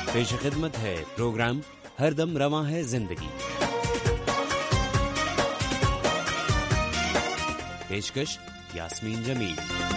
پیش خدمت ہے پروگرام ہر دم رواں ہے زندگی. پیشکش یاسمین جمیل.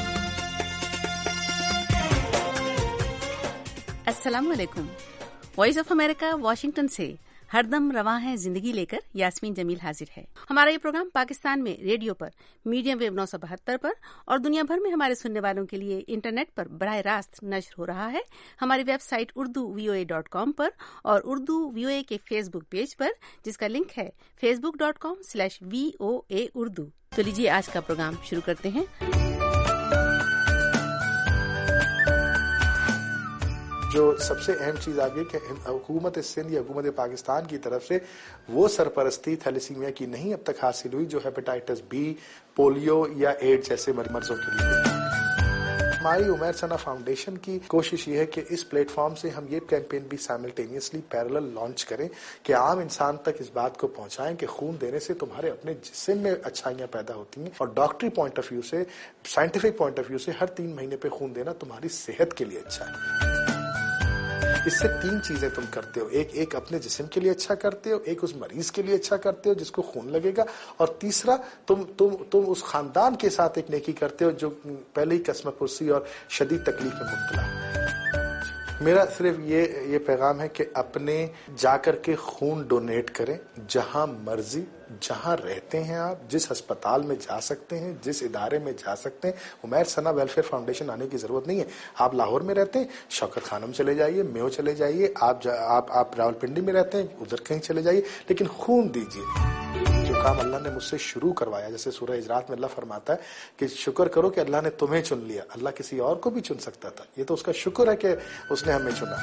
السلام علیکم. وائس آف امریکہ واشنگٹن سے ہر دم رواں ہے زندگی لے کر یاسمین جمیل حاضر ہے. ہمارا یہ پروگرام پاکستان میں ریڈیو پر میڈیم ویو 972 پر اور دنیا بھر میں ہمارے سننے والوں کے لیے انٹرنیٹ پر براہ راست نشر ہو رہا ہے. ہماری ویب سائٹ urduvoa.com پر اور اردو VOA کے فیس بک پیج پر، جس کا لنک ہے facebook.com/VOA اردو. تو لیجیے آج کا پروگرام شروع کرتے ہیں. جو سب سے اہم چیز آگے کہ حکومت سندھ یا حکومت پاکستان کی طرف سے وہ سرپرستی تھیلیسیمیا کی نہیں اب تک حاصل ہوئی جو ہیپاٹائٹس بی، پولیو یا ایڈز جیسے مرضوں کے لیے. ہماری عمیر ثنا فاؤنڈیشن کی کوشش یہ ہے کہ اس پلیٹ فارم سے ہم یہ کیمپین بھی سائملٹینیسلی پیرلل لانچ کریں کہ عام انسان تک اس بات کو پہنچائیں کہ خون دینے سے تمہارے اپنے جسم میں اچھائیاں پیدا ہوتی ہیں، اور ڈاکٹری پوائنٹ آف ویو سے، سائنٹیفک پوائنٹ آف ویو سے ہر 3 مہینے پہ خون دینا تمہاری صحت کے لیے اچھا ہے. اس سے 3 چیزیں تم کرتے ہو، ایک اپنے جسم کے لیے اچھا کرتے ہو، ایک اس مریض کے لیے اچھا کرتے ہو جس کو خون لگے گا، اور تیسرا تم اس خاندان کے ساتھ ایک نیکی کرتے ہو جو پہلے ہی قسمہ پرسی اور شدید تکلیف میں مبتلا ہے. میرا صرف یہ پیغام ہے کہ اپنے جا کر کے خون ڈونیٹ کریں جہاں مرضی، جہاں رہتے ہیں آپ، جس ہسپتال میں جا سکتے ہیں، جس ادارے میں جا سکتے ہیں. عمیر ثنا ویلفیئر فاؤنڈیشن آنے کی ضرورت نہیں ہے. آپ لاہور میں رہتے ہیں، شوکت خانم چلے جائیے، میو چلے جائیے، آپ راولپنڈی میں رہتے ہیں، ادھر کہیں چلے جائیے، لیکن خون دیجیے. جو کام اللہ نے مجھ سے شروع کروایا، جیسے سورہ اجرات میں اللہ فرماتا ہے کہ شکر کرو کہ اللہ نے تمہیں چن لیا. اللہ کسی اور کو بھی چن سکتا تھا، یہ تو اس کا شکر ہے کہ اس نے ہمیں چنا.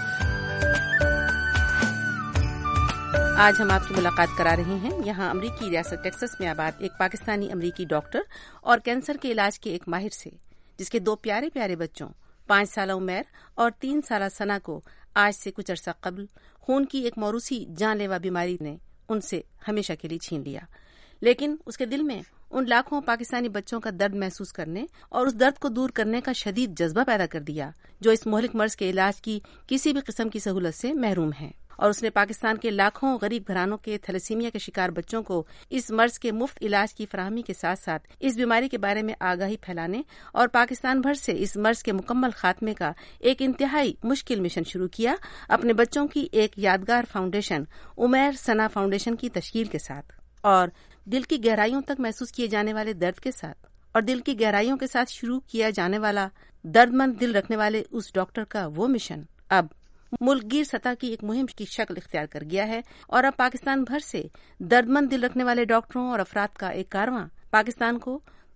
آج ہم آپ کی ملاقات کرا رہے ہیں یہاں امریکی ریاست ٹیکساس میں آباد ایک پاکستانی امریکی ڈاکٹر اور کینسر کے علاج کے ایک ماہر سے، جس کے 2 پیارے پیارے بچوں 5 سالہ عمیر اور 3 سالہ ثنا کو آج سے کچھ عرصہ قبل خون کی ایک موروثی جان لیوا بیماری نے ان سے ہمیشہ کے لیے چھین لیا. لیکن اس کے دل میں ان لاکھوں پاکستانی بچوں کا درد محسوس کرنے اور اس درد کو دور کرنے کا شدید جذبہ پیدا کر دیا جو اس مہلک مرض کے علاج کی کسی بھی قسم کی سہولت سے محروم ہیں. اور اس نے پاکستان کے لاکھوں غریب گھرانوں کے تھیلیسیمیا کے شکار بچوں کو اس مرض کے مفت علاج کی فراہمی کے ساتھ ساتھ اس بیماری کے بارے میں آگاہی پھیلانے اور پاکستان بھر سے اس مرض کے مکمل خاتمے کا ایک انتہائی مشکل مشن شروع کیا اپنے بچوں کی ایک یادگار فاؤنڈیشن عمیر ثنا فاؤنڈیشن کی تشکیل کے ساتھ، اور دل کی گہرائیوں تک محسوس کیے جانے والے درد کے ساتھ اور دل کی گہرائیوں کے ساتھ شروع کیا جانے والا درد مند دل رکھنے والے اس ڈاکٹر کا وہ مشن اب ملک گیر سطح کی ایک مہم کی شکل اختیار کر گیا ہے. اور اب پاکستان بھر سے درد مند دل رکھنے والے ڈاکٹروں اور افراد کا ایک کارواں پاکستان کو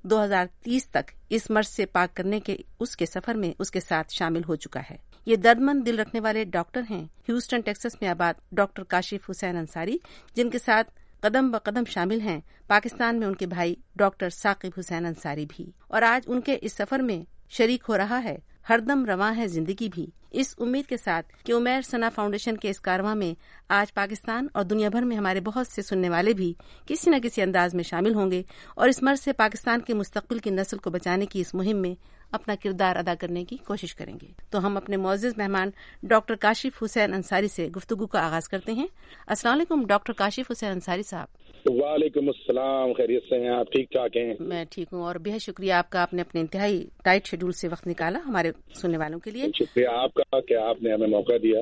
2030 تک اس مرض سے پاک کرنے کے اس کے سفر میں اس کے ساتھ شامل ہو چکا ہے. یہ درد مند دل رکھنے والے ڈاکٹر ہیں ہیوسٹن ٹیکساس میں آباد ڈاکٹر کاشف حسین انصاری، جن کے ساتھ قدم بقدم شامل ہیں پاکستان میں ان کے بھائی ڈاکٹر ثاقب حسین انصاری بھی. اور آج ان کے اس سفر میں شریک ہو رہا ہے ہر دم رواں ہے زندگی بھی، اس امید کے ساتھ کہ عمیر ثنا فاؤنڈیشن کے اس کارواں میں آج پاکستان اور دنیا بھر میں ہمارے بہت سے سننے والے بھی کسی نہ کسی انداز میں شامل ہوں گے اور اس مرض سے پاکستان کے مستقبل کی نسل کو بچانے کی اس مہم میں اپنا کردار ادا کرنے کی کوشش کریں گے. تو ہم اپنے معزز مہمان ڈاکٹر کاشف حسین انصاری سے گفتگو کا آغاز کرتے ہیں. السلام علیکم ڈاکٹر کاشف حسین انصاری صاحب. وعلیکم السلام، خیریت سے ہیں آپ؟ ٹھیک ٹھاک ہیں؟ میں ٹھیک ہوں، اور بہت شکریہ آپ کا، آپ نے اپنے انتہائی ٹائٹ شیڈول سے وقت نکالا ہمارے سننے والوں کے لیے. شکریہ آپ کا کہ آپ نے ہمیں موقع دیا.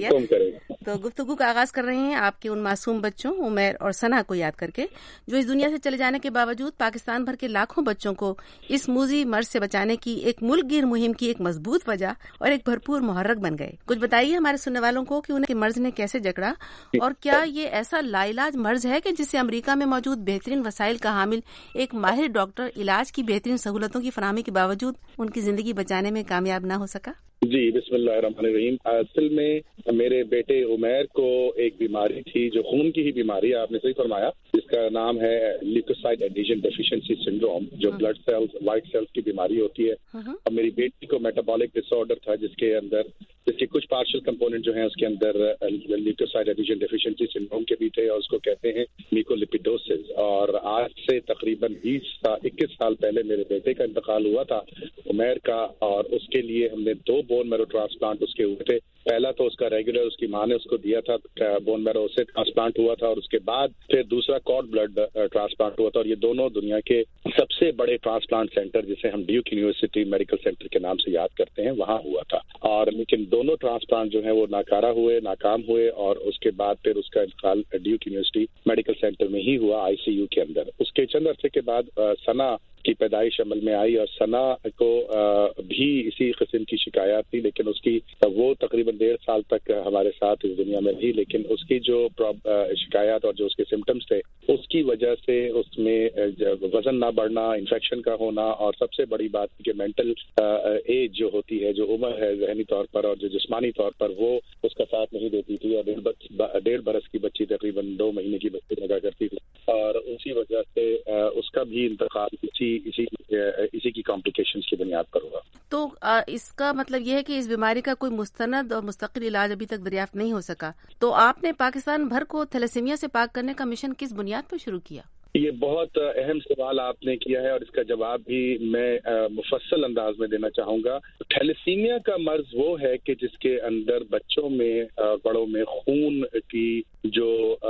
تو گفتگو کا آغاز کر رہے ہیں آپ کے ان معصوم بچوں عمیر اور ثنا کو یاد کر کے جو اس دنیا سے چلے جانے کے باوجود پاکستان بھر کے لاکھوں بچوں کو اس موذی مرض سے بچانے کی ایک ملک گیر مہم کی ایک مضبوط وجہ اور ایک بھرپور محرک بن گئے. کچھ بتائیے ہمارے سننے والوں کو کہ ان کے مرض نے کیسے جکڑا، اور کیا یہ ایسا لا علاج مرض ہے کہ جسے امریکہ میں موجود بہترین وسائل کا حامل ایک ماہر ڈاکٹر علاج کی بہترین سہولتوں کی فراہمی کے باوجود ان کی زندگی بچانے میں کامیاب نہ ہو سکا؟ جی، بسم اللہ الرحمن الرحیم. اصل میں میرے بیٹے عمیر کو ایک بیماری تھی جو خون کی ہی بیماری ہے، آپ نے صحیح فرمایا، جس کا نام ہے لیوکوسائٹ ایڈیشن ڈیفیشنسی سنڈروم، جو بلڈ سیلز وائٹ سیلز کی بیماری ہوتی ہے. اب میری بیٹی کو میٹابولک ڈس آرڈر تھا جس کے اندر اس کے کچھ پارشل کمپوننٹ جو ہیں اس کے اندر لیوکوسائٹ ایڈیشن ڈیفیشنسی سنڈروم کے بھی تھے، اور اس کو کہتے ہیں میکولیپیڈوسس. اور آج سے تقریباً 21 سال پہلے میرے بیٹے کا انتقال ہوا تھا، عمیر کا، اور اس کے لیے ہم نے 2 بون میرو ٹرانسپلانٹ اس کے ہوئے تھے. پہلا تو اس کا ریگولر اس کی ماں نے اس کو دیا تھا بون میرو سے ٹرانسپلانٹ ہوا تھا، اور اس کے بعد پھر دوسرا کارڈ بلڈ ٹرانسپلانٹ ہوا تھا. اور یہ دونوں دنیا کے سب سے بڑے ٹرانسپلانٹ سینٹر جسے ہم ڈیوک یونیورسٹی میڈیکل سینٹر کے نام سے یاد کرتے ہیں وہاں ہوا تھا. اور لیکن دونوں ٹرانسپلانٹ جو ہیں وہ ناکام ہوئے، اور اس کے بعد پھر اس کا انتقال ڈیوک یونیورسٹی میڈیکل سینٹر میں ہی ہوا ICU کے اندر. اس کے چند عرصے کے بعد ثنا کی پیدائش عمل میں آئی، اور ثنا کو بھی اسی قسم کی شکایات تھی، لیکن اس کی وہ تقریباً 1.5 سال تک ہمارے ساتھ اس دنیا میں رہی. لیکن اس کی جو شکایات اور جو اس کے سمٹمز تھے اس کی وجہ سے اس میں وزن نہ بڑھنا، انفیکشن کا ہونا، اور سب سے بڑی بات کہ مینٹل ایج جو ہوتی ہے، جو عمر ہے ذہنی طور پر اور جو جسمانی طور پر، وہ اس کا ساتھ نہیں دیتی تھی. اور 1.5 برس کی بچی تقریباً 2 مہینے کی بچی لگا کرتی تھی، اور اسی وجہ سے اس کا بھی انتقال اسی کی کمپلیکیشنز کی بنیاد پر ہوا. تو اس کا مطلب یہ ہے کہ اس بیماری کا کوئی مستند اور مستقل علاج ابھی تک دریافت نہیں ہو سکا. تو آپ نے پاکستان بھر کو تھیلیسیمیا سے پاک کرنے کا مشن کس بنیاد پر شروع کیا؟ یہ بہت اہم سوال آپ نے کیا ہے، اور اس کا جواب بھی میں مفصل انداز میں دینا چاہوں گا. تھیلیسیمیا کا مرض وہ ہے کہ جس کے اندر بچوں میں بڑوں میں خون کی جو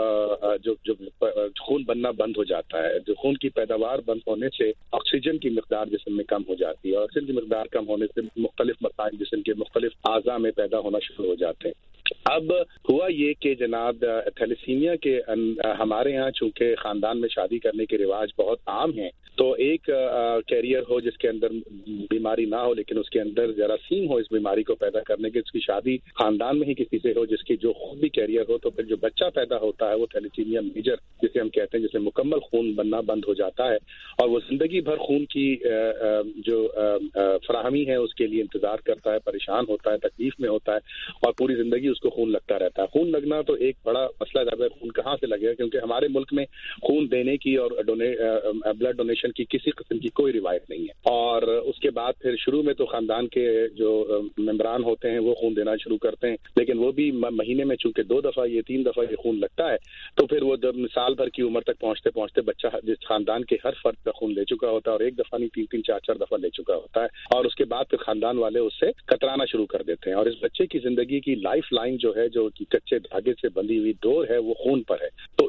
خون بننا بند ہو جاتا ہے. جو خون کی پیداوار بند ہونے سے آکسیجن کی مقدار جسم میں کم ہو جاتی ہے، اور آکسیجن کی مقدار کم ہونے سے مختلف مسائل جسم کے مختلف اعضاء میں پیدا ہونا شروع ہو جاتے ہیں. اب ہوا یہ کہ جناب تھیلیسیمیا کے ہمارے ہاں چونکہ خاندان میں شادی کرنے کے رواج بہت عام ہیں، تو ایک کیریئر ہو جس کے اندر بیماری نہ ہو لیکن اس کے اندر جراثیم ہو اس بیماری کو پیدا کرنے کے، اس کی شادی خاندان میں ہی کسی سے ہو جس کی جو خود بھی کیریئر ہو، تو پھر جو بچہ پیدا ہوتا ہے وہ تھیلیسیمیا میجر جسے ہم کہتے ہیں، جسے مکمل خون بننا بند ہو جاتا ہے، اور وہ زندگی بھر خون کی جو فراہمی ہے اس کے لیے انتظار کرتا ہے، پریشان ہوتا ہے، تکلیف میں ہوتا ہے، اور پوری زندگی اس کو خون لگتا رہتا ہے. خون لگنا تو ایک بڑا مسئلہ ہے، خون کہاں سے لگے گا، کیونکہ ہمارے ملک میں خون دینے کی اور بلڈ ڈونیشن کی کسی قسم کی کوئی روایت نہیں ہے. اور اس کے بعد پھر شروع میں تو خاندان کے جو ممبران ہوتے ہیں وہ خون دینا شروع کرتے ہیں، لیکن وہ بھی مہینے میں چونکہ 2 دفعہ یہ 3 دفعہ یہ خون لگتا ہے، تو پھر وہ جب سال بھر کی عمر تک پہنچتے پہنچتے بچہ جس خاندان کے ہر فرد کا خون لے چکا ہوتا ہے، اور ایک دفعہ نہیں 3 4 دفعہ لے چکا ہوتا ہے، اور اس کے بعد پھر خاندان والے اس سے کترانا شروع کر دیتے ہیں. اور اس بچے کی زندگی کی لائف لائن جو ہے، جو کچے دھاگے سے بندھی ہوئی ڈور ہے، وہ خون پر ہے. تو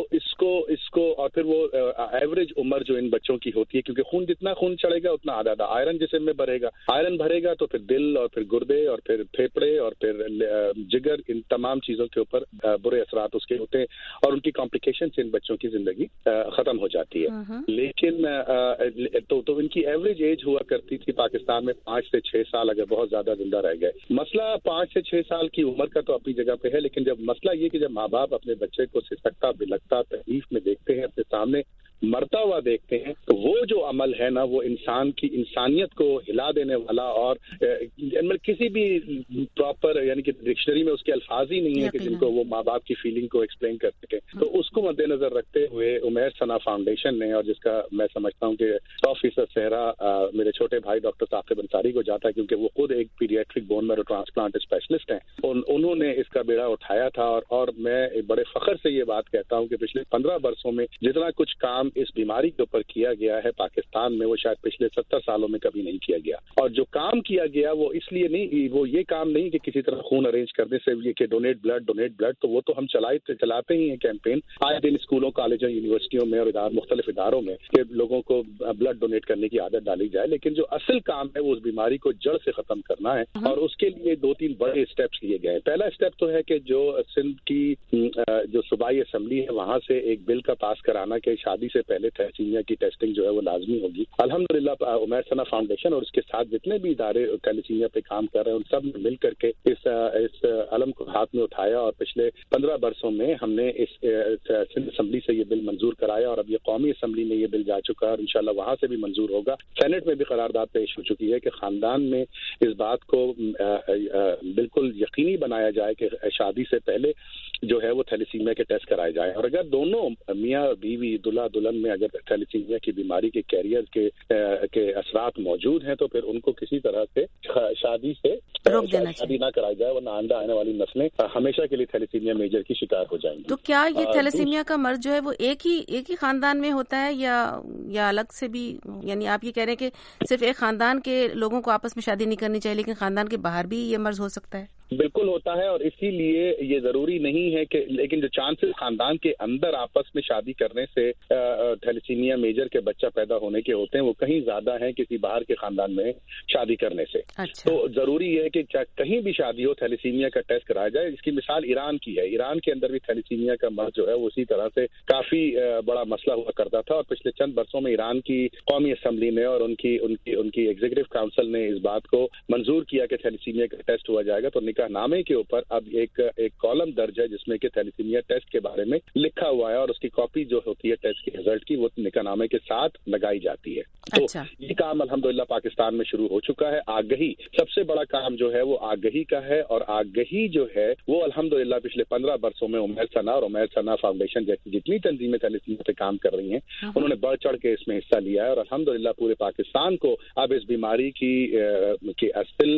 اس کو اور پھر وہ ایوریج عمر جو ان بچوں کی ہوتی ہے، کیونکہ خون جتنا خون چڑھے گا اتنا زیادہ آئرن جسم میں بھرے گا، آئرن بھرے گا تو پھر دل اور پھر گردے اور پھر پھیپڑے اور پھر جگر، ان تمام چیزوں کے اوپر برے اثرات اس کے ہوتے ہیں، اور ان کی کمپلیکیشن سے ان بچوں کی زندگی ختم ہو جاتی ہے. لیکن تو ان کی ایوریج ایج ہوا کرتی تھی پاکستان میں 5 سے 6 سال، اگر بہت زیادہ زندہ رہ گئے. مسئلہ 5 سے 6 سال کی عمر کا تو اپنی جگہ پہ ہے، لیکن جب مسئلہ یہ کہ جب ماں باپ اپنے بچے کو سسکتا بلکتا تکلیف میں دیکھتے ہیں، اپنے سامنے مرتا ہوا دیکھتے ہیں، تو وہ جو عمل ہے نا، وہ انسان کی انسانیت کو ہلا دینے والا، اور کسی بھی پراپر یعنی کہ ڈکشنری میں اس کے الفاظ ہی نہیں ہے کہ جن کو وہ ماں باپ کی فیلنگ کو ایکسپلین کر سکے. تو اس کو مد نظر رکھتے ہوئے عمیر ثنا فاؤنڈیشن نے، اور جس کا میں سمجھتا ہوں کہ 100% صحرا میرے چھوٹے بھائی ڈاکٹر ثاقب انصاری کو جاتا ہے، کیونکہ وہ خود ایک paediatric bone marrow transplant specialist ہیں. انہوں نے اس کا بیڑا اٹھایا تھا، اور میں بڑے فخر سے یہ بات کہتا ہوں کہ پچھلے 15 برسوں میں جتنا کچھ کام اس بیماری کے اوپر کیا گیا ہے پاکستان میں، وہ شاید پچھلے 70 سالوں میں کبھی نہیں کیا گیا. اور جو کام کیا گیا وہ اس لیے نہیں، وہ یہ کام نہیں کہ کسی طرح خون ارینج کرنے سے یہ کہ ڈونیٹ بلڈ، تو وہ تو ہم چلاتے ہی ہیں کیمپین آئے دن اسکولوں، کالجوں، یونیورسٹیوں میں اور مختلف اداروں میں کہ لوگوں کو بلڈ ڈونیٹ کرنے کی عادت ڈالی جائے. لیکن جو اصل کام ہے وہ اس بیماری کو جڑ سے ختم کرنا ہے، اور اس کے لیے 2-3 بڑے اسٹیپس لیے گئے. پہلا اسٹیپ تو ہے کہ جو سندھ کی جو صوبائی اسمبلی ہے وہاں سے ایک بل کا پاس کرانا کہ شادی سے پہلے تھیلیسیمیا کی ٹیسٹنگ جو ہے وہ لازمی ہوگی. الحمدللہ عمیر ثنا فاؤنڈیشن اور اس کے ساتھ جتنے بھی ادارے تھیلیسیمیا پہ کام کر رہے ہیں ان سب نے مل کر کے اس علم کو ہاتھ میں اٹھایا، اور پچھلے 15 برسوں میں ہم نے اس سندھ اسمبلی سے یہ بل منظور کرایا، اور اب یہ قومی اسمبلی میں یہ بل جا چکا ہے، اور انشاءاللہ وہاں سے بھی منظور ہوگا. سینٹ میں بھی قرارداد پیش ہو چکی ہے کہ خاندان میں اس بات کو بالکل یقینی بنایا جائے کہ شادی سے پہلے جو ہے وہ تھیلیسیمیا کے ٹیسٹ کرائے جائیں. اور اگر دونوں میاں بیوی دلہا والدین میں اگر تھیلیسیمیا کی بیماری کے کیریئر کے اثرات موجود ہیں تو پھر ان کو کسی طرح سے شادی نہ کرائی جائے، ورنہ آئندہ آنے والی نسلیں ہمیشہ کے لیے تھیلیسیمیا میجر کی شکار ہو جائیں گی۔ تو کیا یہ تھیلیسیمیا کا مرض جو ہے وہ ایک ہی خاندان میں ہوتا ہے یا الگ سے بھی؟ یعنی آپ یہ کہہ رہے ہیں کہ صرف ایک خاندان کے لوگوں کو آپس میں شادی نہیں کرنی چاہیے، لیکن خاندان کے باہر بھی یہ مرض ہو سکتا ہے؟ بالکل ہوتا ہے، اور اسی لیے یہ ضروری نہیں ہے کہ، لیکن جو چانسز خاندان کے اندر آپس میں شادی کرنے سے تھیلیسیمیا میجر کے بچہ پیدا ہونے کے ہوتے ہیں وہ کہیں زیادہ ہیں کسی باہر کے خاندان میں شادی کرنے سے۔ اچھا۔ تو ضروری ہے کہ کہیں بھی شادی ہو تھیلیسیمیا کا ٹیسٹ کرایا جائے۔ اس کی مثال ایران کی ہے، ایران کے اندر بھی تھیلیسیمیا کا مرض جو ہے وہ اسی طرح سے کافی بڑا مسئلہ ہوا کرتا تھا، اور پچھلے چند برسوں میں ایران کی قومی اسمبلی نے اور ان کی ایگزیکٹو کاؤنسل نے اس بات کو منظور کیا کہ تھیلیسیمیا کا ٹیسٹ ہوا جائے گا۔ تو نکاح نامے کے اوپر اب ایک کالم درج ہے جس میں کہ تھیلیسیمیا ٹیسٹ کے بارے میں لکھا ہوا ہے، اور اس کی کاپی جو ہوتی ہے ٹیسٹ کے رزلٹ کی وہ نکاح نامے کے ساتھ لگائی جاتی ہے۔ تو یہ کام الحمدللہ پاکستان میں شروع ہو چکا ہے۔ آگہی سب سے بڑا کام جو ہے وہ آگہی کا ہے، اور آگہی جو ہے وہ الحمدللہ پچھلے 15 برسوں میں عمیر ثنا اور عمیر ثنا فاؤنڈیشن جیسی جتنی تنظیمیں تھیلیسیمیا پہ کام کر رہی ہیں انہوں نے بڑھ چڑھ کے اس میں حصہ لیا ہے، اور الحمدللہ پورے پاکستان کو اب اس بیماری کی اصل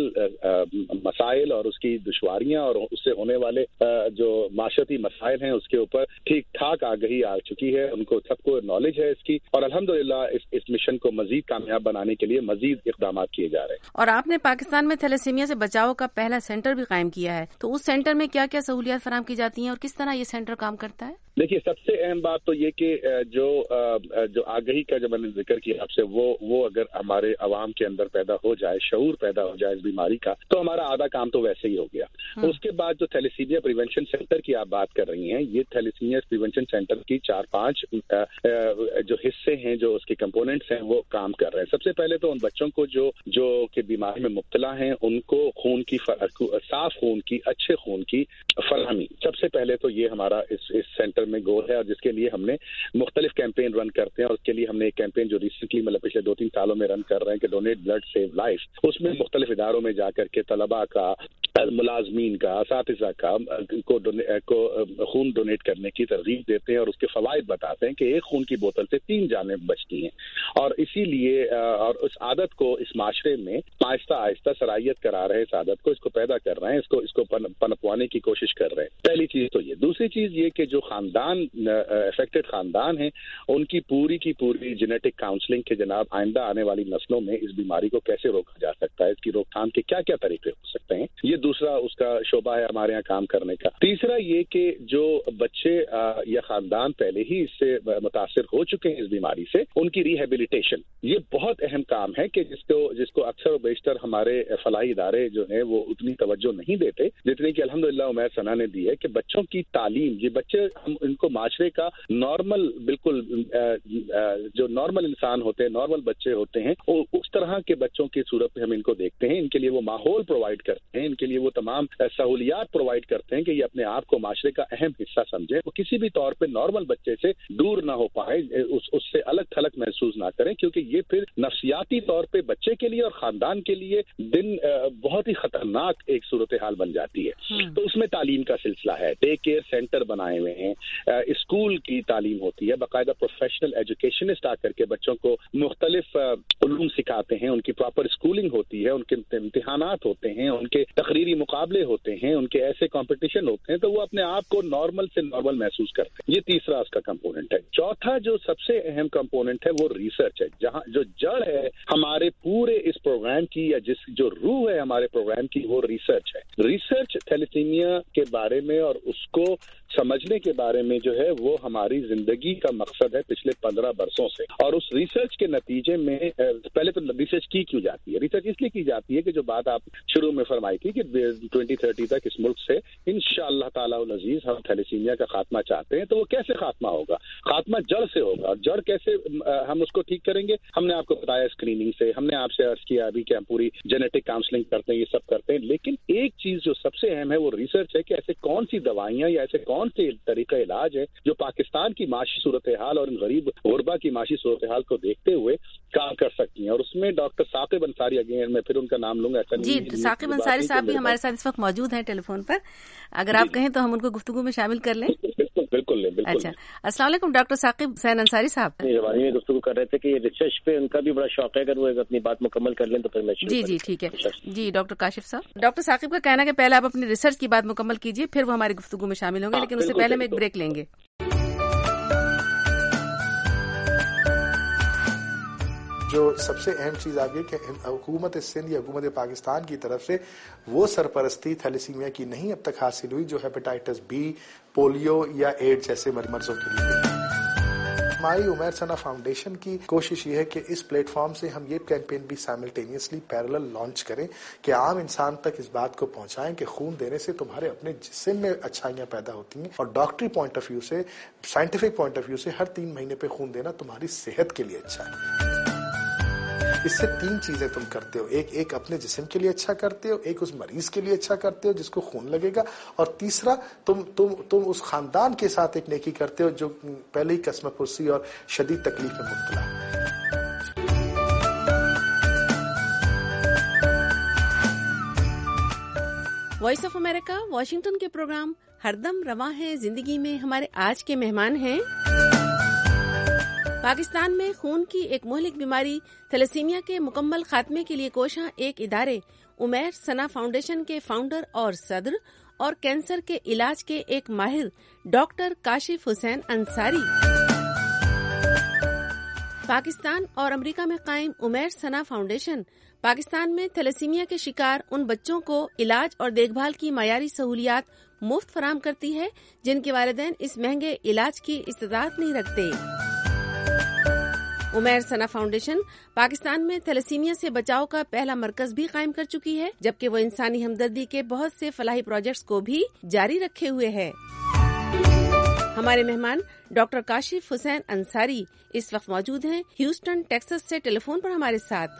مسائل اور اس کی دشواریاں اور اس سے ہونے والے جو معاشرتی مسائل ہیں اس کے اوپر ٹھیک ٹھاک آگہی آ چکی ہے، ان کو سب کو نالج ہے اس کی، اور الحمدللہ اس مشن کو مزید کامیاب بنانے کے لیے مزید اقدامات کیے جا رہے ہیں۔ اور آپ نے پاکستان میں تھیلیسیمیا سے بچاؤ کا پہلا سینٹر بھی قائم کیا ہے، تو اس سینٹر میں کیا کیا سہولیات فراہم کی جاتی ہیں اور کس طرح یہ سینٹر کام کرتا ہے؟ دیکھیے، سب سے اہم بات تو یہ کہ جو آگہی کا جو میں نے ذکر کیا آپ سے وہ اگر ہمارے عوام کے اندر پیدا ہو جائے، شعور پیدا ہو جائے اس بیماری کا، تو ہمارا آدھا کام تو ویسے ہی ہو گیا۔ اس کے بعد جو تھیلیسیمیا پریونشن سینٹر کی آپ بات کر رہی ہیں، یہ تھیلیسیمیا پریونشن سینٹر کی 4-5 جو حصے ہیں، جو اس کے کمپوننٹس ہیں وہ کام کر رہے ہیں۔ سب سے پہلے تو ان بچوں کو جو کہ بیماری میں مبتلا ہیں ان کو صاف خون کی، اچھے خون کی فراہمی، سب سے پہلے تو یہ ہمارا اس سینٹر میں گول ہے، اور جس کے لیے ہم نے مختلف کیمپین رن کرتے ہیں، اور اس کے لیے ہم نے ایک کیمپین جو ریسنٹلی مطلب پچھلے 2-3 سالوں میں رن کر رہے ہیں کہ ڈونیٹ بلڈ سیو لائف، اس میں مختلف اداروں میں جا کر کے طلباء کا، ملازمین کا، اساتذہ کا کو خون ڈونیٹ کرنے کی ترغیب دیتے ہیں، اور اس کے فوائد بتاتے ہیں کہ ایک خون کی بوتل سے 3 جانیں بچتی ہیں، اور اسی لیے اور اس عادت کو اس معاشرے میں آہستہ آہستہ سرائیت کرا رہے ہیں، اس عادت کو، اس کو پیدا کر رہے ہیں، اس کو پنپوانے کی کوشش کر رہے ہیں۔ پہلی چیز تو یہ۔ دوسری چیز یہ کہ جو افیکٹڈ خاندان ہیں ان کی پوری جینیٹک کاؤنسلنگ کے جناب آئندہ آنے والی نسلوں میں اس بیماری کو کیسے روکا جا سکتا ہے، اس کی روک تھام کے کیا کیا طریقے ہو سکتے ہیں، یہ دوسرا اس کا شعبہ ہے ہمارے یہاں کام کرنے کا۔ تیسرا یہ کہ جو بچے یا خاندان پہلے ہی اس سے متاثر ہو چکے ہیں اس بیماری سے، ان کی ریہیبلیٹیشن، یہ بہت اہم کام ہے کہ جس کو اکثر و بیشتر ہمارے فلاحی ادارے جو ہیں وہ اتنی توجہ نہیں دیتے جتنی کہ الحمدللہ عمیر ثنا نے دی ہے، کہ بچوں کی تعلیم، یہ بچے ہم ان کو معاشرے کا نارمل، بالکل جو نارمل انسان ہوتے ہیں، نارمل بچے ہوتے ہیں، اس طرح کے بچوں کی صورت میں ہم ان کو دیکھتے ہیں، ان کے لیے وہ ماحول پرووائڈ کرتے ہیں، ان کے لیے وہ تمام سہولیات پرووائڈ کرتے ہیں کہ یہ اپنے آپ کو معاشرے کا اہم حصہ سمجھیں، وہ کسی بھی طور پہ نارمل بچے سے دور نہ ہو پائے، اس سے الگ تھلگ محسوس نہ کریں، کیونکہ یہ پھر نفسیاتی طور پہ بچے کے لیے اور خاندان کے لیے بہت ہی خطرناک ایک صورتحال بن جاتی ہے۔ تو اس میں تعلیم کا سلسلہ ہے، ڈے کیئر سینٹر بنائے ہوئے ہیں، اسکول کی تعلیم ہوتی ہے، باقاعدہ پروفیشنل ایجوکیشنسٹ آ کر کے بچوں کو مختلف علوم سکھاتے ہیں، ان کی پراپر اسکولنگ ہوتی ہے، ان کے امتحانات ہوتے ہیں، ان کے تقریری مقابلے ہوتے ہیں، ان کے ایسے کمپٹیشن ہوتے ہیں، تو وہ اپنے آپ کو نارمل سے نارمل محسوس کرتے ہیں۔ یہ تیسرا اس کا کمپوننٹ ہے۔ چوتھا جو سب سے اہم کمپوننٹ ہے وہ ریسرچ ہے، جہاں جو جڑ ہے ہمارے پورے اس پروگرام کی، یا جو روح ہے ہمارے پروگرام کی، وہ ریسرچ ہے۔ ریسرچ تھیلیسیمیا کے بارے میں اور اس کو سمجھنے کے بارے میں جو ہے وہ ہماری زندگی کا مقصد ہے پچھلے 15 برسوں سے، اور اس ریسرچ کے نتیجے میں پہلے تو ریسرچ کی کیوں جاتی ہے؟ ریسرچ اس لیے کی جاتی ہے کہ جو بات آپ شروع میں فرمائی تھی کہ 2030 تک اس ملک سے انشاءاللہ تعالی العزیز ہم تھیلیسیمیا کا خاتمہ چاہتے ہیں، تو وہ کیسے خاتمہ ہوگا؟ خاتمہ جڑ سے ہوگا، اور جڑ کیسے ہم اس کو ٹھیک کریں گے؟ ہم نے آپ کو بتایا اسکریننگ سے، ہم نے آپ سے عرض کیا ابھی کہ ہم پوری جینیٹک کاؤنسلنگ کرتے ہیں، یہ سب کرتے ہیں، لیکن ایک چیز جو سب سے اہم ہے وہ ریسرچ ہے کہ ایسے کون سی دوائیاں یا ایسے کون سے طریقہ علاج ہے جو پاکستان کی معاشی صورتحال اور ان غریب غربا کی معاشی صورتحال کو دیکھتے ہوئے کام کر سکتی ہیں۔ اور اس میں ڈاکٹر ثاقب انصاری، اگین میں پھر ان کا نام لوں گا، جی ثاقب انصاری صاحب بھی ہمارے ساتھ اس وقت موجود ہیں ٹیلی فون پر، اگر آپ کہیں تو ہم ان کو گفتگو میں شامل کر لیں۔ بالکل بالکل نہیں، بالکل۔ اچھا، السلام علیکم ڈاکٹر ثاقب حسین انصاری صاحب۔ روانی میں گفتگو کر رہے تھے کہ یہ ریسرچ پہ ان کا بھی بڑا شوق ہے، اگر وہ اپنی بات مکمل کر لیں تو پھر میں جی ٹھیک ہے۔ جی ڈاکٹر کاشف صاحب، ڈاکٹر ثاقب کا کہنا ہے کہ پہلے آپ اپنی ریسرچ کی بات مکمل کیجیے، پھر وہ ہماری گفتگو میں شامل ہوں گے، لیکن اس سے پہلے میں ایک بریک لیں گے۔ جو سب سے اہم چیز آگے کہ حکومت سندھ یا حکومت پاکستان کی طرف سے وہ سرپرستی تھیلیسیمیا کی نہیں اب تک حاصل ہوئی جو ہیپاٹائٹس بی، پولیو یا ایڈز جیسے مرضوں کے لیے۔ ہماری عمیر ثنا فاؤنڈیشن کی کوشش یہ ہے کہ اس پلیٹ فارم سے ہم یہ کیمپین بھی سائملٹینیسلی پیرلل لانچ کریں کہ عام انسان تک اس بات کو پہنچائیں کہ خون دینے سے تمہارے اپنے جسم میں اچھائیاں پیدا ہوتی ہیں، اور ڈاکٹری پوائنٹ آف ویو سے، سائنٹیفک پوائنٹ آف ویو سے ہر 3 مہینے پہ خون دینا تمہاری صحت کے لیے اچھا ہے۔ اس سے 3 چیزیں تم کرتے ہو، ایک اپنے جسم کے لیے اچھا کرتے ہو، ایک اس مریض کے لیے اچھا کرتے ہو جس کو خون لگے گا، اور تیسرا تم اس خاندان کے ساتھ ایک نیکی کرتے ہو جو پہلے ہی قسم پرسی اور شدید تکلیف میں مبتلا ہے۔ وائس آف امریکہ واشنگٹن کے پروگرام ہر دم رواں ہے زندگی میں ہمارے آج کے مہمان ہیں پاکستان میں خون کی ایک مہلک بیماری تھیلیسیمیا کے مکمل خاتمے کے لیے کوشاں ایک ادارے عمیر ثنا فاؤنڈیشن کے فاؤنڈر اور صدر، اور کینسر کے علاج کے ایک ماہر ڈاکٹر کاشف حسین انصاری۔ پاکستان اور امریکہ میں قائم عمیر ثنا فاؤنڈیشن پاکستان میں تھیلیسیمیا کے شکار ان بچوں کو علاج اور دیکھ بھال کی معیاری سہولیات مفت فراہم کرتی ہے جن کے والدین اس مہنگے علاج کی استطاعت نہیں رکھتے۔ عمیر ثنا فاؤنڈیشن پاکستان میں تھیلیسیمیا سے بچاؤ کا پہلا مرکز بھی قائم کر چکی ہے، جبکہ وہ انسانی ہمدردی کے بہت سے فلاحی پروجیکٹس کو بھی جاری رکھے ہوئے ہے۔ ہمارے مہمان ڈاکٹر کاشف حسین انصاری اس وقت موجود ہیں ہیوسٹن ٹیکساس سے ٹیلی فون پر ہمارے ساتھ۔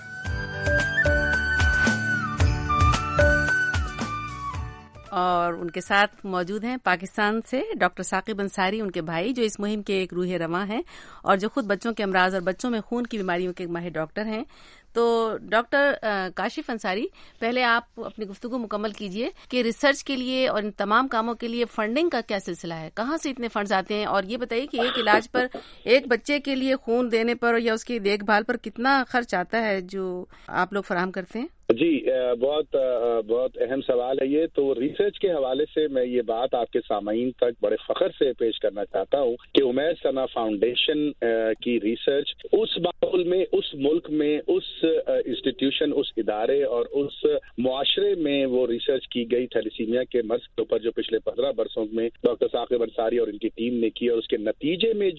اور ان کے ساتھ موجود ہیں پاکستان سے ڈاکٹر ثاقب انصاری، ان کے بھائی جو اس مہم کے ایک روح رواں ہیں اور جو خود بچوں کے امراض اور بچوں میں خون کی بیماریوں کے ماہر ڈاکٹر ہیں۔ تو ڈاکٹر کاشف انصاری، پہلے آپ اپنی گفتگو مکمل کیجئے کہ ریسرچ کے لیے اور ان تمام کاموں کے لیے فنڈنگ کا کیا سلسلہ ہے، کہاں سے اتنے فنڈز آتے ہیں، اور یہ بتائیے کہ ایک علاج پر، ایک بچے کے لیے خون دینے پر یا اس کی دیکھ بھال پر کتنا خرچ آتا ہے جو آپ لوگ فراہم کرتے ہیں؟ جی بہت اہم سوال ہے یہ۔ تو ریسرچ کے حوالے سے میں یہ بات آپ کے سامعین تک بڑے فخر سے پیش کرنا چاہتا ہوں کہ عمیر ثنا فاؤنڈیشن کی ریسرچ اس ماحول میں، اس ملک میں، اس انسٹیٹیوشن، اس ادارے اور اس معاشرے میں وہ ریسرچ کی گئی تھیلیسیمیا کے مرض کے اوپر جو پچھلے 15 برسوں میں ڈاکٹر ثاقب انصاری اور ان کی ٹیم نے کی، اور اس کے نتیجے میں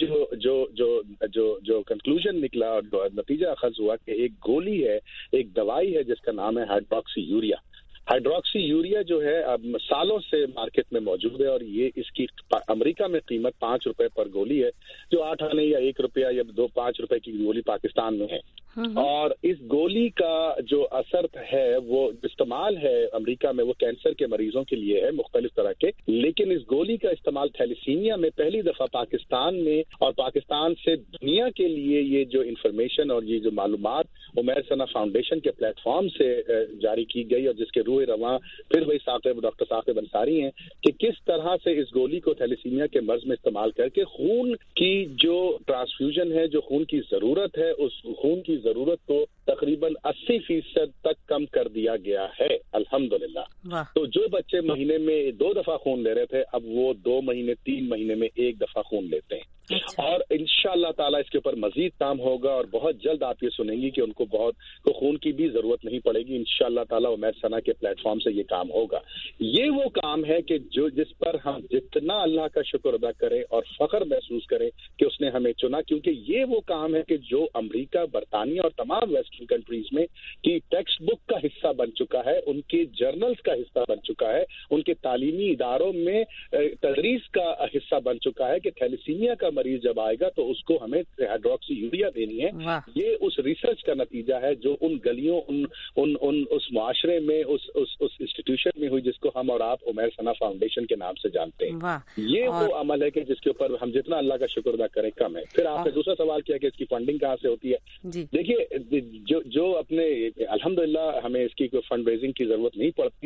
جو کنکلوژن نکلا اور جو نتیجہ اخذ ہوا کہ ایک گولی ہے، ایک دوائی ہے جس کا نام ہے ہائیڈروکسی یوریا۔ ہائیڈروکسی یوریا جو ہے اب سالوں سے مارکیٹ میں موجود ہے، اور یہ اس کی امریکہ میں قیمت 5 روپے پر گولی ہے، جو 8 آنے یا 1 روپیہ یا 5 روپے کی گولی پاکستان میں ہے۔ اور اس گولی کا جو اثر ہے، وہ استعمال ہے امریکہ میں، وہ کینسر کے مریضوں کے لیے ہے مختلف طرح کے، لیکن اس گولی کا استعمال تھیلیسیمیا میں پہلی دفعہ پاکستان میں اور پاکستان سے دنیا کے لیے یہ جو انفارمیشن اور یہ جو معلومات عمیر ثنا فاؤنڈیشن کے پلیٹ فارم سے جاری کی گئی، اور جس کے روح رواں پھر وہی ڈاکٹر ثاقب انصاری ہیں کہ کس طرح سے اس گولی کو تھیلیسیمیا کے مرض میں استعمال کر کے خون کی جو ٹرانسفیوژن ہے، جو خون کی ضرورت ہے، اس خون کی ضرورت کو تقریباً 80% تک کم کر دیا گیا ہے الحمدللہ۔ تو جو بچے مہینے میں 2 دفعہ خون لے رہے تھے، اب وہ 2 مہینے 3 مہینے میں 1 دفعہ خون لیتے ہیں۔ اور انشاءاللہ تعالیٰ اس کے اوپر مزید کام ہوگا، اور بہت جلد آپ یہ سنیں گی کہ ان کو خون کی بھی ضرورت نہیں پڑے گی انشاءاللہ تعالیٰ۔ عمیر ثنا کے پلیٹ فارم سے یہ کام ہوگا۔ یہ وہ کام ہے کہ جس پر ہم جتنا اللہ کا شکر ادا کریں اور فخر محسوس کریں کہ اس نے ہمیں چنا، کیونکہ یہ وہ کام ہے کہ جو امریکہ، برطانیہ اور تمام ویسٹرن کنٹریز میں کی ٹیکسٹ بک کا حصہ بن چکا ہے، ان کے جرنلز کا حصہ بن چکا ہے، ان کے تعلیمی اداروں میں تدریس کا حصہ بن چکا ہے کہ تھیلیسیمیا کا مریض جب آئے گا تو اس کو ہمیں ہائیڈروکسی یوریا دینی ہے۔ یہ اس ریسرچ کا نتیجہ ہے جو ان گلیوں، اس معاشرے میں، اس انسٹیٹیوشن میں ہوئی جس کو ہم اور آپ عمیر ثنا فاؤنڈیشن کے نام سے جانتے ہیں۔ یہ وہ عمل ہے کہ جس کے اوپر ہم جتنا اللہ کا شکر ادا کریں کم ہے۔ پھر آپ نے دوسرا سوال کیا کہ اس کی فنڈنگ کہاں سے ہوتی ہے۔ دیکھیے، جو جو اپنے الحمدللہ ہمیں اس کی کوئی فنڈ ریزنگ کی ضرورت نہیں پڑتی،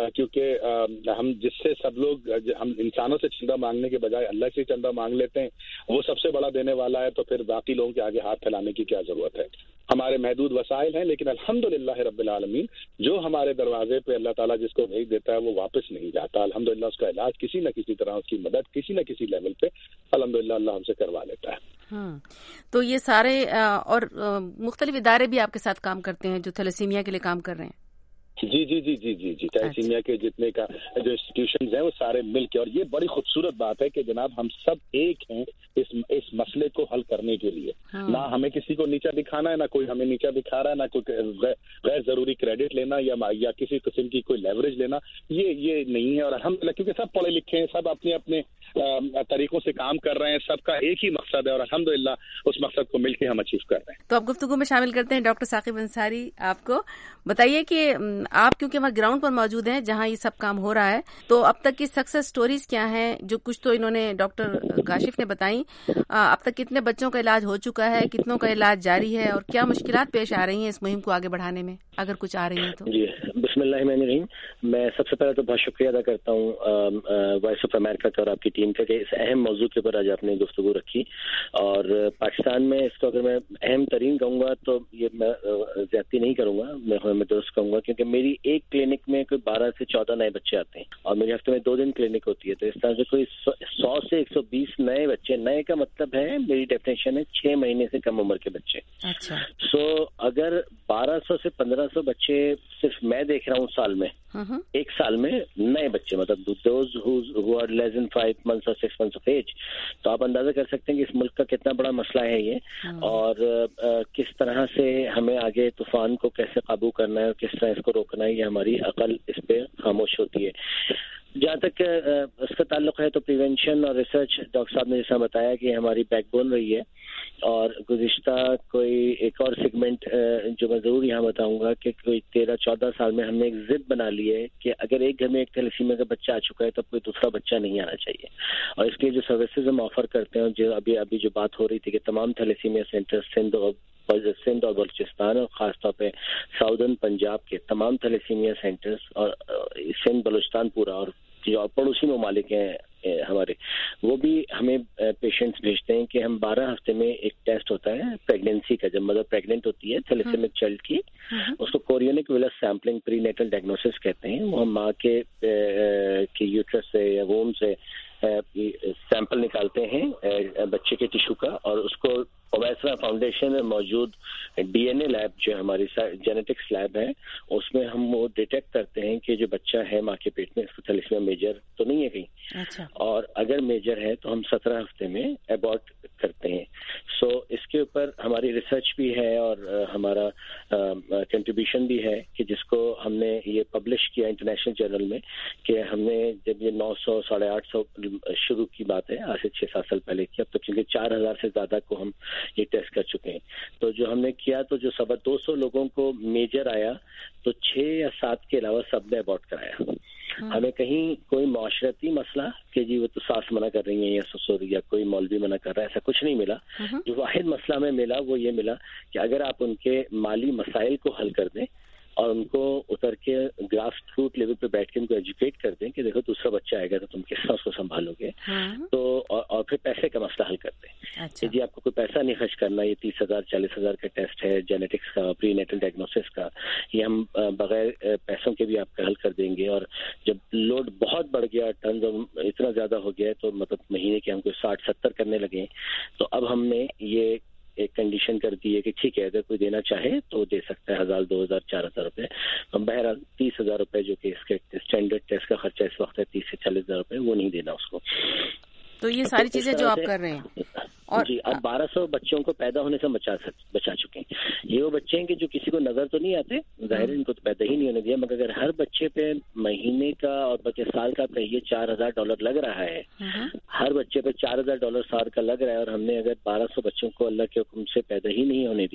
کیونکہ ہم جس سے سب لوگ ہم انسانوں سے چندہ مانگنے کے بجائے اللہ سے چندہ مانگ لیتے ہیں، وہ سب سے بڑا دینے والا ہے، تو پھر باقی لوگوں کے آگے ہاتھ پھیلانے کی کیا ضرورت ہے. ہمارے محدود وسائل ہیں، لیکن الحمدللہ رب العالمین جو ہمارے دروازے پہ اللہ تعالیٰ جس کو بھیج دیتا ہے وہ واپس نہیں جاتا. الحمدللہ اس کا علاج کسی نہ کسی طرح، اس کی مدد کسی نہ کسی لیول پہ الحمدللہ اللہ ہم سے کروا لیتا ہے. تو یہ سارے اور مختلف ادارے بھی آپ کے ساتھ کام کرتے ہیں جو تھیلیسیمیا کے لیے کام کر رہے ہیں؟ جی جی جی جی جی جی تھیلیسیمیا کے جتنے کا جو انسٹیٹیوشنز ہیں وہ سارے مل کے، اور یہ بڑی خوبصورت بات ہے کہ جناب ہم سب ایک ہیں اس مسئلے کو حل کرنے کے لیے. نہ ہمیں کسی کو نیچا دکھانا ہے، نہ کوئی ہمیں نیچا دکھا رہا ہے، نہ کوئی غیر ضروری کریڈٹ لینا یا کسی قسم کی کوئی لیوریج لینا، یہ نہیں ہے. اور الحمدللہ کیونکہ سب پڑھے لکھے ہیں، سب اپنے اپنے طریقوں سے کام کر رہے ہیں، سب کا ایک ہی مقصد ہے، اور الحمدللہ اس مقصد کو مل کے ہم اچیو کر رہے ہیں. تو اب گفتگو میں شامل کرتے ہیں ڈاکٹر ثاقب انصاری. آپ کو بتائیے کہ آپ کیونکہ وہاں گراؤنڈ پر موجود ہیں جہاں یہ سب کام ہو رہا ہے، تو اب تک کی سکسیس سٹوریز کیا ہیں؟ جو کچھ تو انہوں نے ڈاکٹر کاشف نے بتائیں، اب تک کتنے بچوں کا علاج ہو چکا ہے، کتنوں کا علاج جاری ہے، اور کیا مشکلات پیش آ رہی ہیں اس مہم کو آگے بڑھانے میں، اگر کچھ آ رہی ہیں تو؟ جی بسم اللہ الرحمن الرحیم. میں سب سے پہلے تو بہت شکریہ ادا کرتا ہوں وائس آف امریکہ کا اور آپ کی ٹیم کا کہ اس اہم موضوع کے اوپر آج آپ نے گفتگو رکھی. اور پاکستان میں اس کو اگر میں اہم ترین کہوں گا تو یہ میں زیادتی نہیں کروں گا، میں درست کہوں گا، کیونکہ میری ایک کلینک میں کوئی 12 سے 14 نئے بچے آتے ہیں، اور میرے ہفتے میں 2 دن کلینک ہوتی ہے. تو اس طرح سے کوئی 100 سے 120 نئے بچے، نئے کا مطلب ہے میری ڈیفینیشن ہے 6 مہینے سے کم عمر کے بچے. سو اگر 1200 سے 1500 بچے صرف میں دیکھ رہا ہوں سال میں، ایک سال میں نئے بچے، مطلب those who are less than 5 months اور 6 months آف ایج، تو آپ اندازہ کر سکتے ہیں کہ اس ملک کا کتنا بڑا مسئلہ ہے یہ، اور کس طرح سے ہمیں آگے طوفان کو کیسے قابو کرنا ہے اور کس طرح اس کو روکنا ہے، یہ ہماری عقل اس پہ خاموش ہوتی ہے. جہاں تک اس کا تعلق ہے تو پریونشن اور ریسرچ، ڈاکٹر صاحب نے جیسا بتایا کہ ہماری بیک بون رہی ہے. اور گزشتہ کوئی ایک اور سیگمنٹ جو میں ضرور یہاں بتاؤں گا کہ کوئی 13-14 سال میں ہم نے ایک ضد بنا لی ہے کہ اگر ایک گھر میں ایک تھیلیسیمیا کا بچہ آ چکا ہے تو کوئی دوسرا بچہ نہیں آنا چاہیے. اور اس کے جو سروسز ہم آفر کرتے ہیں، جو ابھی جو بات ہو رہی تھی کہ تمام تھیلیسیمیا سینٹر سندھ اور بلوچستان اور خاص طور پہ ساؤدرن پنجاب کے تمام تھیلیسیمیا سینٹرز اور سندھ بلوچستان پورا اور جو پڑوسی ممالک ہیں ہمارے، وہ بھی ہمیں پیشنٹس بھیجتے ہیں کہ ہم 12 ہفتے میں ایک ٹیسٹ ہوتا ہے پریگنینسی کا، جب مدر پریگننٹ ہوتی ہے تھیلیسیمک چائلڈ کی، اس کو chorionic villus sampling prenatal diagnosis کہتے ہیں. وہ ہم ماں کے یوٹرس سے یا ووم سے سیمپل نکالتے ہیں بچے کے ٹیشو کا، اور اس کو اویسرا فاؤنڈیشن میں موجود ڈی این اے لیب جو ہماری جینیٹکس لیب ہے، اس میں ہم وہ ڈیٹیکٹ کرتے ہیں کہ جو بچہ ہے ماں کے پیٹ میں اس کو تھیلیسیمیا میجر تو نہیں ہے کہیں، اور اگر میجر ہے تو ہم 17 ہفتے میں ایبورٹ کرتے ہیں. سو اس کے اوپر ہماری ریسرچ بھی ہے اور ہمارا کنٹریبیوشن بھی ہے کہ جس کو ہم نے یہ پبلش کیا انٹرنیشنل جرنل میں کہ ہم نے جب یہ 900 850 شروع کی بات ہے آج سے 6-7 سال پہلے کی، اب تک کیونکہ 4000 سے زیادہ کو ہم یہ ٹیسٹ کر چکے ہیں. تو جو ہم نے کیا تو جو 250 لوگوں کو میجر آیا تو 6 یا 7 کے علاوہ سب نے ابورٹ کرایا. ہمیں کہیں کوئی معاشرتی مسئلہ کہ جی وہ تو ساس منع کر رہی ہیں یا سسر یا کوئی مولوی منع کر رہا ہے، ایسا کچھ نہیں ملا. جو واحد مسئلہ ہمیں ملا وہ یہ ملا کہ اگر آپ ان کے مالی مسائل کو حل کر دیں اور ان کو اتر کے گراس روٹ لیول پہ بیٹھ کے ان کو ایجوکیٹ کر دیں کہ دیکھو دوسرا بچہ آئے گا تو تم کس طرح اس کو سنبھالو گے، تو اور پھر پیسے کا مسئلہ حل کر دیں کہ جی آپ کو کوئی پیسہ نہیں خرچ کرنا، یہ 30,000 40,000 کا ٹیسٹ ہے جینیٹکس کا پری نیٹل ڈائگنوسس کا، یہ ہم بغیر پیسوں کے بھی آپ کا حل کر دیں گے. اور جب لوڈ بہت بڑھ گیا، ٹنز اتنا زیادہ ہو گیا تو مطلب مہینے کے ہم کو 60-70 کرنے لگے، تو اب ہم نے یہ ایک کنڈیشن کر دی ہے کہ ٹھیک ہے اگر کوئی دینا چاہے تو دے سکتا ہے 1000 2000 4000 روپے. بہرحال 30,000 روپے جو کہ اس کے اسٹینڈرڈ ٹیسٹ کا خرچہ اس وقت ہے 30 سے 40,000 روپے، وہ نہیں دینا اس کو. تو یہ ساری چیزیں جو آپ کر رہے ہیں اور جی اب 1200 بچوں کو پیدا ہونے سے بچا چکے ہیں. یہ وہ بچے ہیں کہ جو کسی کو نظر تو نہیں آتے، ظاہر ان کو تو پیدا ہی نہیں ہونے دیا، مگر اگر ہر بچے پہ مہینے کا اور بلکہ سال کا کہیے $4,000 لگ رہا ہے، ہر بچے پہ $4,000 سال کا لگ رہا ہے، اور ہم نے اگر 1200 بچوں کو اللہ کے حکم سے پیدا ہی نہیں ہونے دیا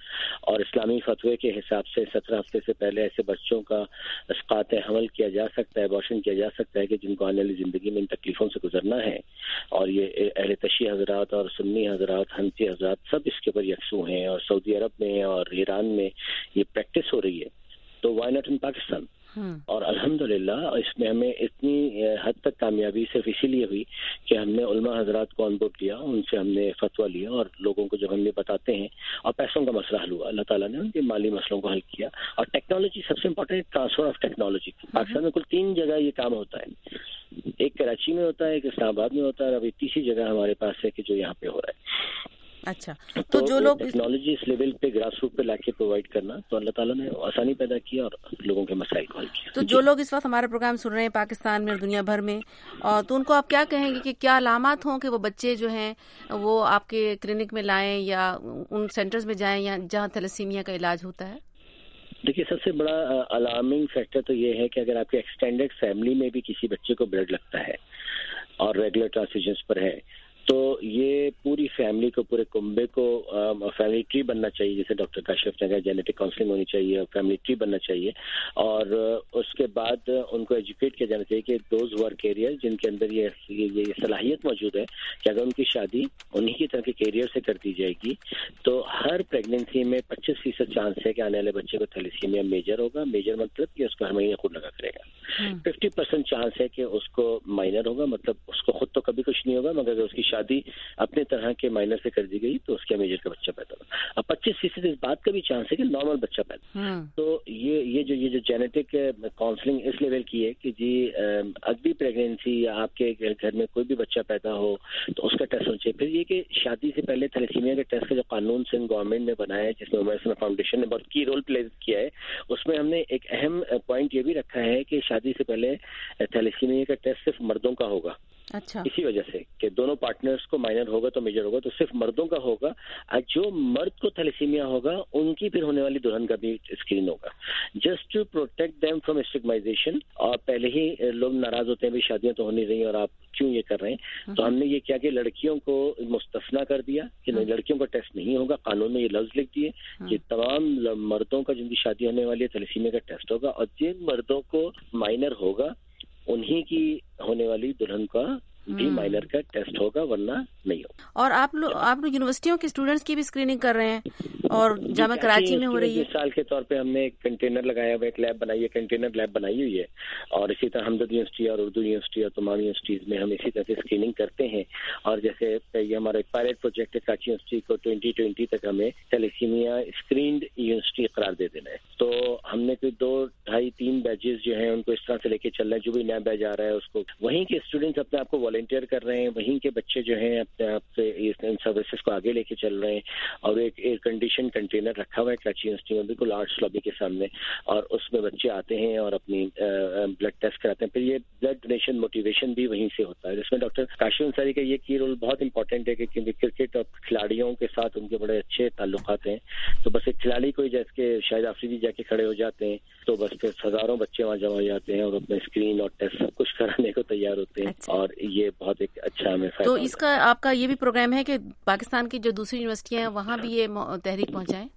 اور اسلامی فتوے کے حساب سے 17 ہفتے سے پہلے ایسے بچوں کا اسقاط حمل کیا جا سکتا ہے، ابارشن کیا جا سکتا ہے کہ جن کو آنے والی زندگی میں ان تکلیفوں سے گزرنا ہے. اور یہ اہل تشیع حضرات اور سنی حضرات، حنفی حضرات سب اس کے اوپر یکسو ہیں، اور سعودی عرب میں اور ایران میں یہ پریکٹس ہو رہی ہے. تو وائی ناٹ ان پاکستان؟ اور الحمدللہ اس میں ہمیں اتنی حد تک کامیابی صرف اسی لیے ہوئی کہ ہم نے علماء حضرات کو آن بورڈ لیا، ان سے ہم نے فتویٰ لیا، اور لوگوں کو جب ہم یہ بتاتے ہیں، اور پیسوں کا مسئلہ حل ہوا، اللہ تعالیٰ نے ان کے مالی مسئلوں کو حل کیا. اور ٹیکنالوجی سب سے important, transfer of technology. Pakistan میں کل 3 جگہ یہ کام ہوتا ہے، ایک کراچی میں ہوتا ہے، ایک اسلام آباد میں ہوتا ہے، اور ابھی تیسری جگہ ہمارے پاس ہے کہ جو یہاں پہ ہو رہا ہے. اچھا، تو جو لوگ ٹیکنالوجی اس لیول پہ گراس روٹ پہ لا کے پرووائڈ کرنا، تو اللہ تعالیٰ نے آسانی پیدا کی اور لوگوں کے مسائل کو حل کیا. تو جو لوگ اس وقت ہمارے پروگرام سن رہے ہیں پاکستان میں اور دنیا بھر میں، تو ان کو آپ کیا کہیں گے کہ کیا علامات ہوں کہ وہ بچے جو ہیں وہ آپ کے کلینک میں لائیں یا ان سینٹرز میں جائیں یا جہاں تھیلیسیمیا کا علاج ہوتا ہے؟ دیکھیے، سب سے بڑا الارمنگ فیکٹر تو یہ ہے کہ اگر آپ کے ایکسٹینڈیڈ فیملی میں بھی کسی بچے کو بلڈ لگتا ہے اور ریگولر ٹرانسفیوژنس پر ہے، تو یہ پوری فیملی کو، پورے کنبے کو فیملی ٹری بننا چاہیے، جیسے ڈاکٹر کاشف نے کہا جینیٹک کاؤنسلنگ ہونی چاہیے اور فیملی ٹری بننا چاہیے. اور اس کے بعد ان کو ایجوکیٹ کیا جانا چاہیے کہ دوز ورک ایریا جن کے اندر یہ صلاحیت موجود ہے کہ اگر ان کی شادی انہی کی طرح کے کیریئر سے کر دی جائے گی تو ہر پریگنینسی میں 25% چانس ہے کہ آنے والے بچے کو تھیلیسیمیا میجر ہوگا. میجر مطلب کہ اس کو ہر مہینے خود لگا کرے گا. 50% چانس ہے کہ اس کو مائنر ہوگا، مطلب اس کو خود تو کبھی کچھ نہیں ہوگا، مگر اگر اس کی شادی اپنے طرح کے مائنر سے کر دی گئی تو اس کے میجر کا بچہ پیدا ہوگا. اب 25% اس بات کا بھی چانس ہے کہ نارمل بچہ پیدا. تو یہ جو جینیٹک کاؤنسلنگ اس لیول کی ہے کہ جی اگلی پریگنینسی یا آپ کے گھر میں کوئی بھی بچہ پیدا ہو تو اس کا ٹیسٹ ہونا چاہیے. پھر یہ کہ شادی سے پہلے تھیلیسیمیا کے ٹیسٹ کا جو قانون سندھ گورنمنٹ نے بنایا ہے، جس میں عمر اسلام فاؤنڈیشن نے بہت کی رول پلے کیا ہے، اس میں ہم نے ایک اہم پوائنٹ یہ بھی رکھا ہے کہ شادی سے پہلے تھیلیسیمیا کا ٹیسٹ صرف مردوں کا ہوگا. اچھا، اسی وجہ سے کہ دونوں پارٹنرز کو مائنر ہوگا تو میجر ہوگا، تو صرف مردوں کا ہوگا. جو مرد کو تھیلیسیمیا ہوگا ان کی پھر ہونے والی دلہن کا بھی اسکرین ہوگا، just to protect them from stigmatization. اور پہلے ہی لوگ ناراض ہوتے ہیں بھی شادیاں تو ہو نہیں رہی اور آپ کیوں یہ کر رہے ہیں. تو ہم نے یہ کیا کہ لڑکیوں کو مستثنا کر دیا کہ نہیں، لڑکیوں کا ٹیسٹ نہیں ہوگا. قانون میں یہ لفظ لکھ دیے کہ تمام مردوں کا جن کی شادی ہونے والی ہے تھیلیسیمیا کا ٹیسٹ ہوگا، اور جن مردوں کو مائنر ہوگا انہی کی ہونے والی دلہن کا بھی مائنر کا ٹیسٹ ہوگا، ورنہ نہیں ہوگا. اور آپ لوگ یونیورسٹیوں کے اسٹوڈنٹس کی بھی اسکریننگ کر رہے ہیں اور جامعہ کراچی میں ہو رہی ہے. مثال کے طور پہ ہم نے ایک کنٹینر لگایا ہوا، ایک لیب بنائی ہے، کنٹینر لیب بنائی ہوئی ہے. اور اسی طرح ہمدرد یونیورسٹی اور اردو یونیورسٹی اور تمام یونیورسٹیز میں ہم اسی طرح سے اسکریننگ کرتے ہیں. اور جیسے یہ ہمارا ایک پائلٹ پروجیکٹ ہے، کراچی یونیورسٹی کو 2020 تک ہمیں تھیلیسیمیا اسکرینڈ یونیورسٹی قرار دے دینا ہے. تو ہم نے کوئی 2, 2.5, 3 بیچز جو ہیں ان کو اس طرح سے لے کے چل رہے ہیں. جو بھی نیا بیچ آ رہا ہے اس کو وہیں کے اسٹوڈنٹس اپنے آپ کو والنٹیئر کر رہے ہیں، وہیں کے بچے جو ہیں اپنے آپ سے ان سروسز کو آگے لے کے چل رہے ہیں. اور ایک ایئر کنڈیشن کنٹینر رکھا ہوا ہے کراچی یونیورسٹی میں بالکل آرٹس لابی کے سامنے، اور اس میں بچے آتے ہیں اور اپنی بلڈ ٹیسٹ کراتے ہیں. پھر یہ بلڈ ڈونیشن موٹیویشن بھی وہیں سے ہوتا ہے، جس میں ڈاکٹر کاشف انصاری کا یہ کی رول بہت امپورٹنٹ ہے کہ کرکٹ اور کھلاڑیوں کے ساتھ ان کے بڑے اچھے تعلقات ہیں. تو بس ایک کھلاڑی کوئی جیسے کہ شاہد آفریدی جا کے کھڑے ہو جاتے ہیں تو بس پھر ہزاروں بچے وہاں جمع ہو جاتے ہیں اور اپنے اسکرین اور ٹیسٹ سب کچھ کرانے کو تیار ہوتے ہیں. اور یہ بہت ایک اچھا ہمیں تو اس کا آپ کا یہ بھی پروگرام ہے کہ پاکستان کی جو دوسری یونیورسٹیاں ہیں وہاں بھی یہ تحریک پہنچائیں؟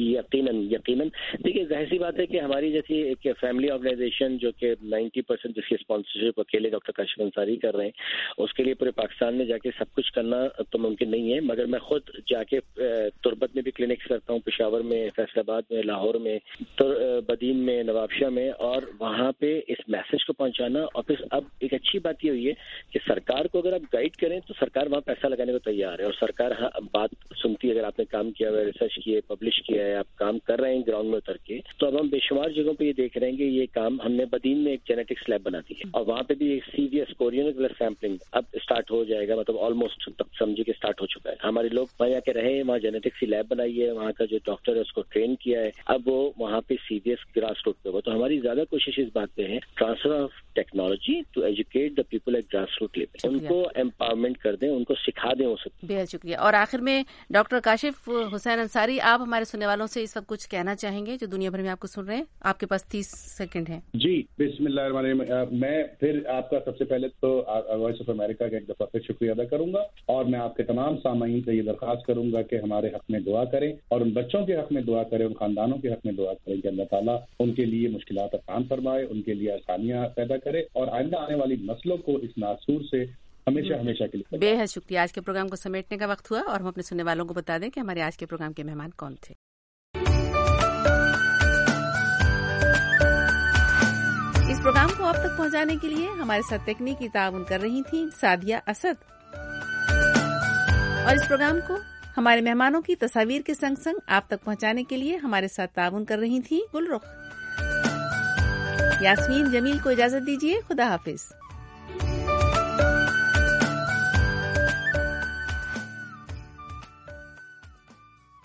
یقیناً. دیکھیے، ظاہر سی بات ہے کہ ہماری جیسی ایک فیملی آرگنائزیشن جو کہ 90% جس کی اسپانسرشپ اکیلے ڈاکٹر کاشف انصاری کر رہے ہیں، اس کے لیے پورے پاکستان میں جا کے سب کچھ کرنا تو ممکن نہیں ہے. مگر میں خود جا کے تربت میں بھی کلینکس کرتا ہوں، پشاور میں، فیصل آباد میں، لاہور میں، بدین میں، نوابشاہ میں، اور وہاں پہ اس میسج کو پہنچانا. اور پھر اب ایک اچھی بات یہ ہوئی ہے کہ سرکار کو اگر آپ گائیڈ کریں تو سرکار وہاں پیسہ لگانے کو تیار ہے، اور سرکار بات سنتی ہے. اگر آپ نے کام کیا ہوا، ریسرچ کیے، پبلش کیا ہے، آپ کام کر رہے ہیں گراؤنڈ میں اتر کے، تو اب ہم بے شمار جگہوں پہ یہ دیکھ رہے ہیں کہ یہ کام ہم نے بدین میں ایک جینیٹکس لیب بنا دی ہے، اور وہاں پہ بھی ایک CVS کورینل بلڈ سیمپلنگ اب اسٹارٹ ہو جائے گا. مطلب آلموسٹ سمجھے کہ اسٹارٹ ہو چکا ہے. ہمارے لوگ وہاں جا کے رہے، وہاں جینیٹکس کی لیب بنائی ہے، وہاں کا جو ڈاکٹر ہے اس کو ٹرین کیا ہے. اب وہ وہاں پہ CVS گراس روٹ پہ ہوا. تو ہماری زیادہ کوشش اس بات پہ ہے transfer of technology to educate the people at grass root level. ان کو امپاورمنٹ کر دیں, ان کو سکھا دیں. بہت شکریہ. اور آخر میں ڈاکٹر کاشف حسین انصاری, آپ ہمارے سننے والوں سے اس وقت کچھ کہنا چاہیں گے جو دنیا بھر میں آپ کو سن رہے ہیں؟ آپ کے پاس 30 سیکنڈ ہیں. جی, بسم اللہ الرحمن الرحیم. میں پھر آپ کا سب سے پہلے تو وائس آف امریکہ کا ایک دفعہ پھر شکریہ ادا کروں گا, اور میں آپ کے تمام سامعین سے یہ درخواست کروں گا کہ ہمارے حق میں دعا کریں, اور ان بچوں کے حق میں دعا کریں, ان خاندانوں کے حق میں دعا کریں کہ اللہ تعالیٰ ان کے لیے مشکلات آسان فرمائے, ان کے لیے آسانیاں پیدا کرے, اور آئندہ آنے والی نسلوں کو اس ناسور سے ہمیشہ کے لیے. بے حد شکریہ. آج کے پروگرام کو سمیٹنے کا وقت ہوا, اور ہم اپنے سننے والوں کو بتا دیں کہ ہمارے آج کے پروگرام کے مہمان کون تھے. اس پروگرام کو آپ تک پہنچانے کے لیے ہمارے ساتھ تکنیکی تعاون کر رہی تھیں سعدیہ اسد, اور اس پروگرام کو ہمارے مہمانوں کی تصاویر کے سنگ سنگ آپ تک پہنچانے کے لیے ہمارے ساتھ تعاون کر رہی تھیں گل رخ. یاسمین جمیل کو اجازت دیجیے. خدا حافظ.